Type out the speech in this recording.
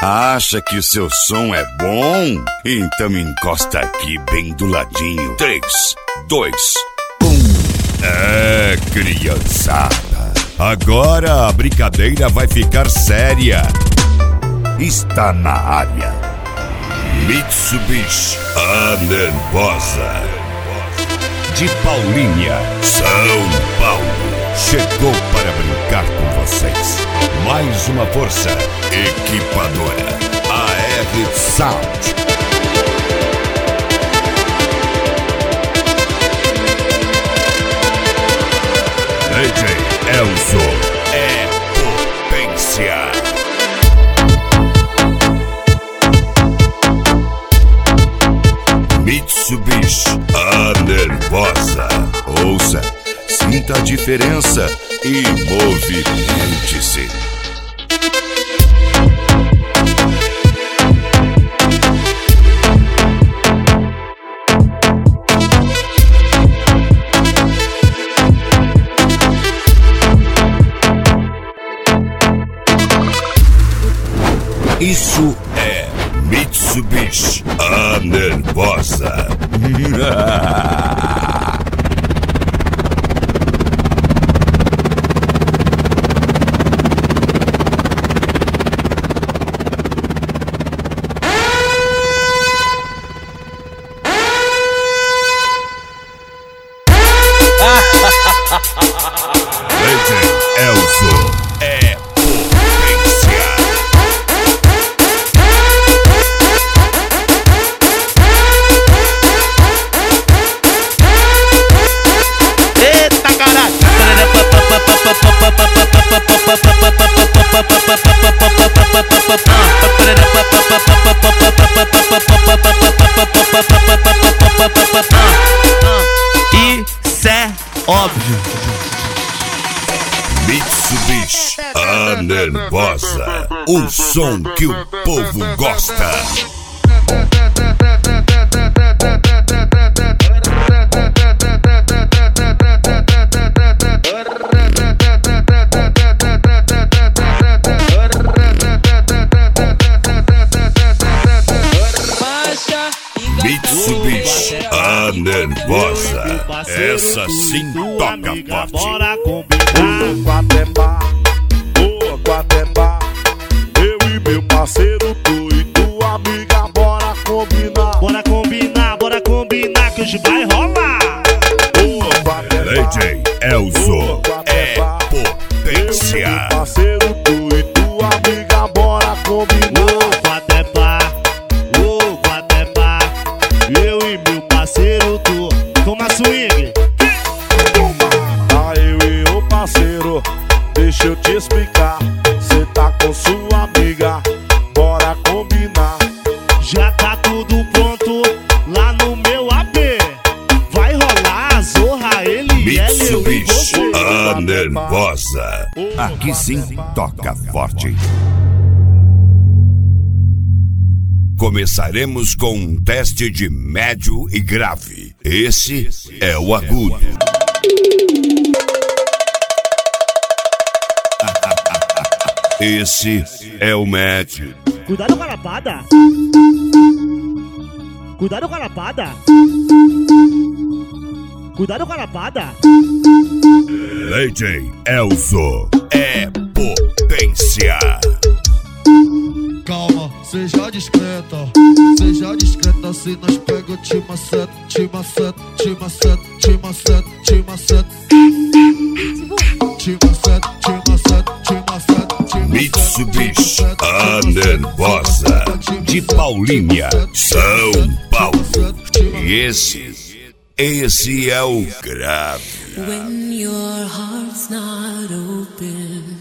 Acha que o seu som é bom? Então encosta aqui bem do ladinho. 3, 2, 1. É, criançada. Agora a brincadeira vai ficar séria. Está na área Mitsubishi A Nervosa de Paulínia, São Paulo. Chegou para brincar com vocês. Mais uma força equipadora, AR Sound. DJ Elzo é potência. Mitsubishi A Nervosa. Ouça, sinta a diferença e movimente-se. Isso é Mitsubishi A Nervosa. DJ Elzo é potência. Eita caralho! Isso é óbvio. Mitsubishi A Nervosa, o som que o povo gosta. Mitsubishi A Nervosa, essa sim toca forte. Bora combinar. Boa Guatemba, eu e meu parceiro, tu e tua amiga, bora combinar. Bora combinar que hoje vai rolar. Boa Guatemba, DJ Elzo é potência. eu e meu parceiro, tu e tua amiga, bora combinar. Guatemba, eu e meu parceiro, tu. Toma swing. Ah, eu e o parceiro, deixa eu te explicar. Cê tá com sua amiga, bora combinar. Já tá tudo pronto lá no meu AP. Vai rolar a zorra, ele é eu e Mitsubishi você. A Nervosa, aqui sim toca forte. Começaremos com um teste de médio e grave. Esse é o agudo. Esse é o médio. Cuidado com a lapada. Cuidado com a lapada. Cuidado com a lapada. DJ Elzo é potência. Calma, seja discreta, se nós pega, te maceta, te maceta, te maceta, te maceta, te maceta, te maceta, te maceta, te maceta, te maceta. Mitsubishi A Nervosa de Paulínia, São Paulo. E esse é o grave. When your heart's not open